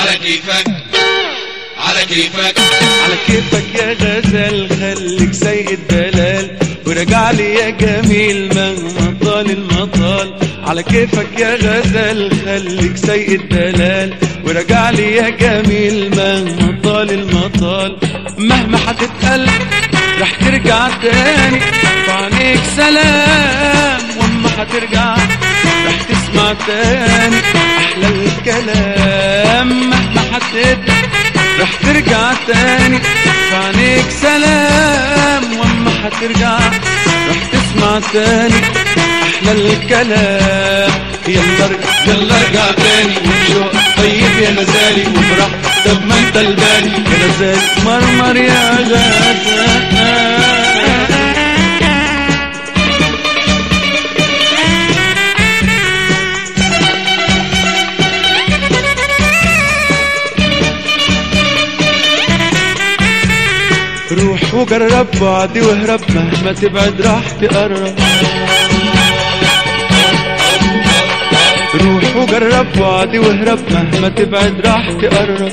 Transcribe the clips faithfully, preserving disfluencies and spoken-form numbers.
على كيفك على كيفك على كيفك يا غزال، خليك سيء الدلال ورجع لي يا جميل مهما طال المطال. على كيفك يا غزال، خليك سيء الدلال ورجع لي يا جميل مهما طال المطال. مهما هتتقل رح ترجع تاني وعليك سلام، واما هترجع رح تسمع تاني احلى الكلام. مهما هتتقل رح ترجع تاني وعليك سلام، واما هترجع رح تسمع تاني احلى الكلام. يلا ارجع يلا ارجع تاني وبشوق طيب يا غزالي وبراحتك طب ما انت البالي يا غزال مرمر يا غزال. روح وجرب بعدي واهرب مهما تبعد راح تقرب. روح وجرب بعدي واهرب مهما تبعد راح تقرب.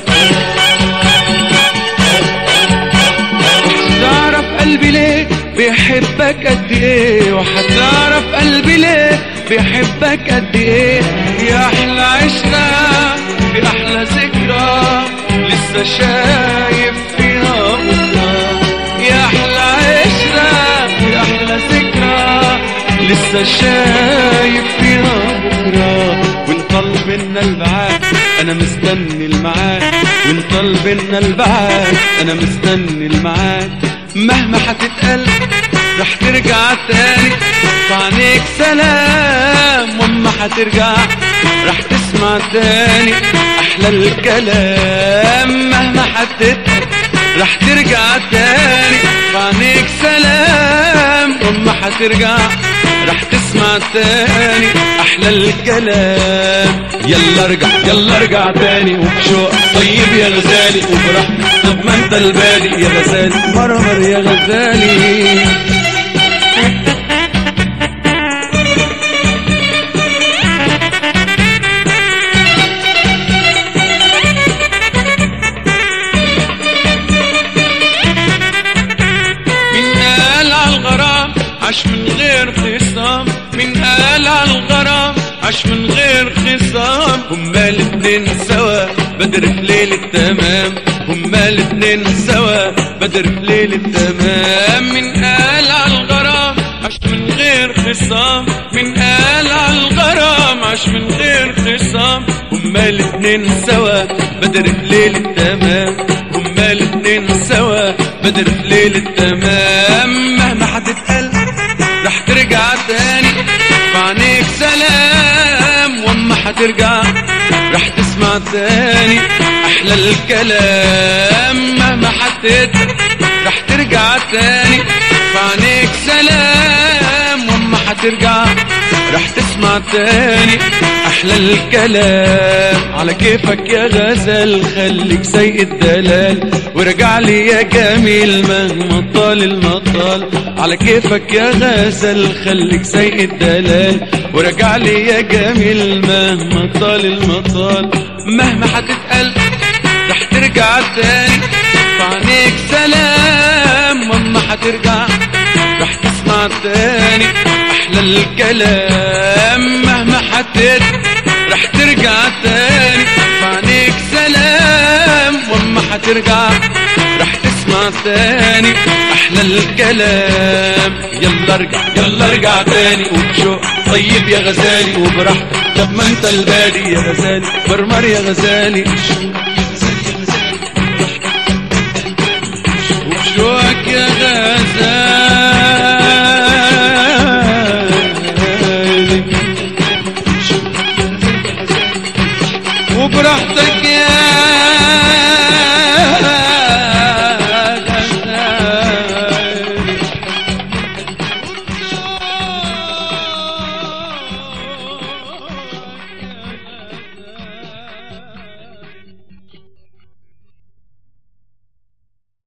تعرف قلبي ليه بيحبك قد ايه، وحتعرف قلبي ليه بيحبك قد ايه. يا احلى عشرة في احلى ذكرى لسه شايف فيها بكرة. يا احلى عشرة في احلى ذكرى لسه شايف فيها بكرة. ونطل بينا البعاد انا مستني الميعاد، ونطل بينا البعاد انا مستني الميعاد. مهما هتتقل رح ترجع تاني وعليك سلام، واما هترجع رح تسمع تاني احلى الكلام. مهما هتتقل رح ترجع تاني وعليك سلام، واما هترجع رح تسمع تاني احلى الكلام. يلا ارجع يلا ارجع تاني وبشوق طيب يا غزالي وبراحتك طب ما انت البالي يا غزالي مرمر يا غزالي. عاش من غير خصام، من قال على الغرام عاش من غير خصام. هما الاتنين سوا بدر في ليل التمام، هما الاتنين سوا بدر في ليل التمام. من قال على الغرام عاش من غير خصام، من قال على الغرام عاش من غير خصام. هما الاتنين سوا بدر في ليل التمام، هما الاتنين سوا بدر في ليل التمام. مهما هتتقل رح ترجع تاني وعليك سلام، واما هترجع رح تسمع تاني احلى الكلام. مهما هتتقل رح ترجع تاني وعليك سلام، واما هترجع رح تسمع تاني احلى الكلام. على كيفك يا غزال، خليك سيء الدلال ورجع لي يا جميل مهما طال المطال. على كيفك يا غزال، خليك سيء الدلال ورجع لي يا جميل مهما طال المطال. مهما هتتقل رح ترجع تاني وعليك سلام، واما هترجع رح تسمع تاني احلى الكلام. مهما هتتقل رح ترجع تاني وعليك سلام، واما هترجع رح تسمع تاني احلى الكلام. يلا ارجع يلا ارجع تاني وبشوق طيب يا غزالي وبراحتك طب ما انت البالي يا غزالي مرمر يا غزالي. وبشوق